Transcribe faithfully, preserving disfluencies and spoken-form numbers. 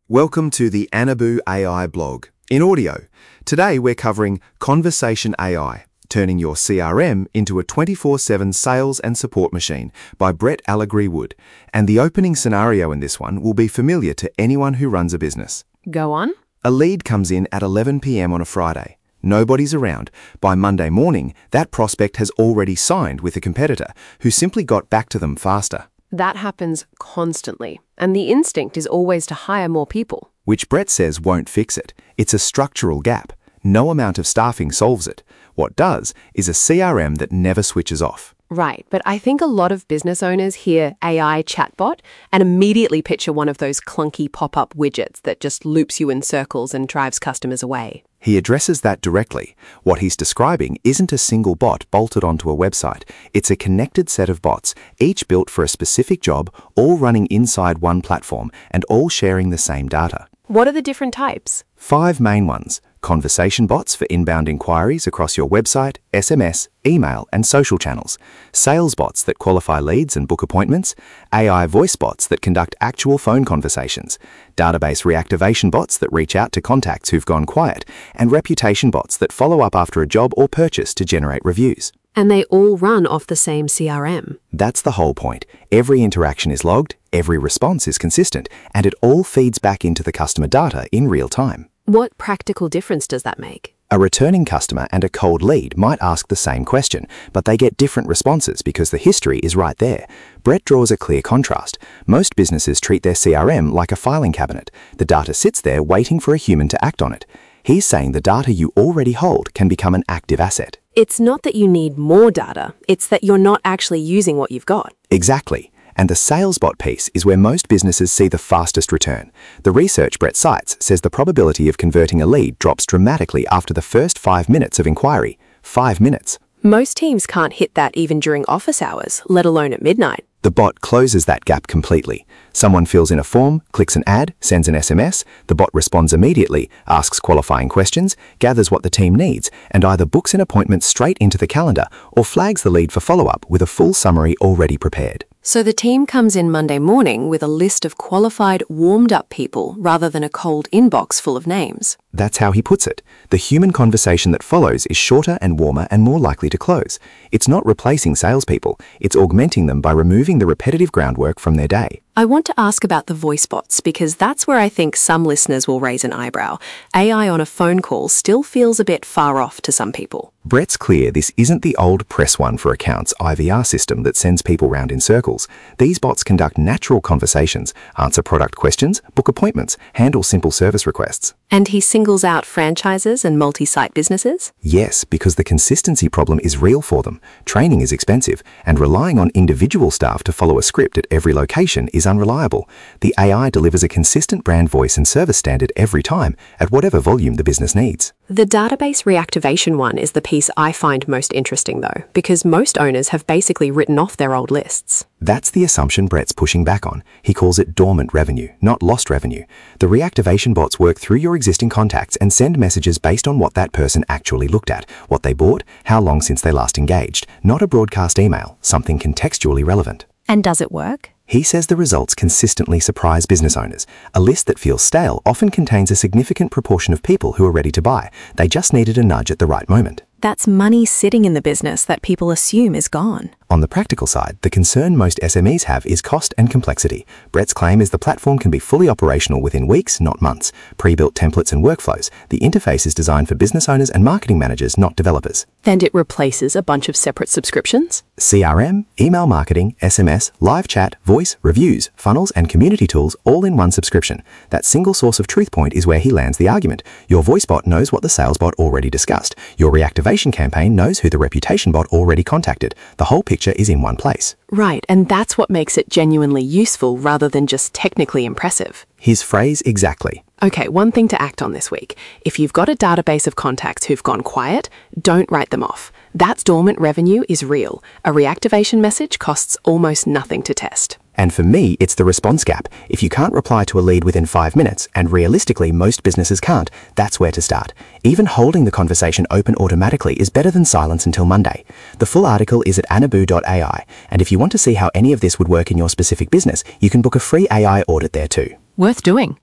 Welcome to the Anabu A I blog. In audio, today we're covering Conversation A I, turning your C R M into a twenty-four seven sales and support machine by Brett Allegory Wood. And the opening scenario in this one will be familiar to anyone who runs a business. Go on. A lead comes in at eleven p m on a Friday. Nobody's around. By Monday morning, that prospect has already signed with a competitor who simply got back to them faster. That happens constantly, and the instinct is always to hire more people. Which Brett says won't fix it. It's a structural gap. No amount of staffing solves it. What does is a C R M that never switches off. Right, but I think a lot of business owners hear A I chatbot and immediately picture one of those clunky pop-up widgets that just loops you in circles and drives customers away. He addresses that directly. What he's describing isn't a single bot bolted onto a website. It's a connected set of bots, each built for a specific job, all running inside one platform and all sharing the same data. What are the different types? Five main ones. Conversation bots for inbound inquiries across your website, S M S, email, and social channels. Sales bots that qualify leads and book appointments. A I voice bots that conduct actual phone conversations. Database reactivation bots that reach out to contacts who've gone quiet. And reputation bots that follow up after a job or purchase to generate reviews. And they all run off the same C R M. That's the whole point. Every interaction is logged, every response is consistent, and it all feeds back into the customer data in real time. What practical difference does that make? A returning customer and a cold lead might ask the same question, but they get different responses because the history is right there. Brett draws a clear contrast. Most businesses treat their C R M like a filing cabinet. The data sits there waiting for a human to act on it. He's saying the data you already hold can become an active asset. It's not that you need more data, it's that you're not actually using what you've got. Exactly. And the sales bot piece is where most businesses see the fastest return. The research Brett cites says the probability of converting a lead drops dramatically after the first five minutes of inquiry. Five minutes. Most teams can't hit that even during office hours, let alone at midnight. The bot closes that gap completely. Someone fills in a form, clicks an ad, sends an S M S, the bot responds immediately, asks qualifying questions, gathers what the team needs, and either books an appointment straight into the calendar or flags the lead for follow-up with a full summary already prepared. So the team comes in Monday morning with a list of qualified, warmed-up people rather than a cold inbox full of names. That's how he puts it. The human conversation that follows is shorter and warmer and more likely to close. It's not replacing salespeople, it's augmenting them by removing the repetitive groundwork from their day. I want to ask about the voice bots because that's where I think some listeners will raise an eyebrow. A I on a phone call still feels a bit far off to some people. Brett's clear this isn't the old Press One for Accounts I V R system that sends people round in circles. These bots conduct natural conversations, answer product questions, book appointments, handle simple service requests. And he singles out franchises and multi-site businesses? Yes, because the consistency problem is real for them. Training is expensive, and relying on individual staff to follow a script at every location is unreliable. The A I delivers a consistent brand voice and service standard every time, at whatever volume the business needs. The database reactivation one is the piece I find most interesting though, because most owners have basically written off their old lists. That's the assumption Brett's pushing back on. He calls it dormant revenue, not lost revenue. The reactivation bots work through your existing contacts and send messages based on what that person actually looked at, what they bought, how long since they last engaged, not a broadcast email, something contextually relevant. And does it work? He says the results consistently surprise business owners. A list that feels stale often contains a significant proportion of people who are ready to buy. They just needed a nudge at the right moment. That's money sitting in the business that people assume is gone. On the practical side, the concern most S M Es have is cost and complexity. Brett's claim is the platform can be fully operational within weeks, not months. Pre-built templates and workflows. The interface is designed for business owners and marketing managers, not developers. And it replaces a bunch of separate subscriptions? C R M, email marketing, S M S, live chat, voice, reviews, funnels, and community tools all in one subscription. That single source of truth point is where he lands the argument. Your voice bot knows what the sales bot already discussed. Your reactivation campaign knows who the reputation bot already contacted. The whole picture is in one place. Right, and that's what makes it genuinely useful rather than just technically impressive. His phrase exactly. Okay, one thing to act on this week. If you've got a database of contacts who've gone quiet, don't write them off. That dormant revenue is real. A reactivation message costs almost nothing to test. And for me, it's the response gap. If you can't reply to a lead within five minutes, and realistically most businesses can't, that's where to start. Even holding the conversation open automatically is better than silence until Monday. The full article is at anabu dot A I, and if you want to see how any of this would work in your specific business, you can book a free A I audit there too. Worth doing.